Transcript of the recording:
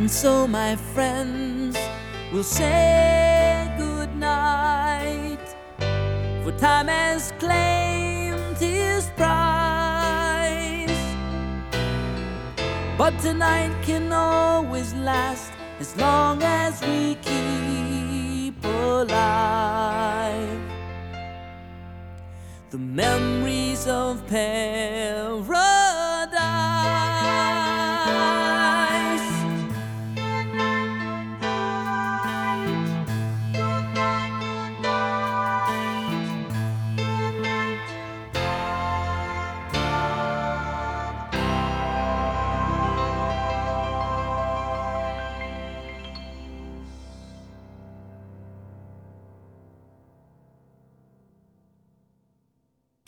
And so, my friends, we'll say goodnight, for time has claimed his prize. But tonight can always last as long as we keep alive. The memories of paradise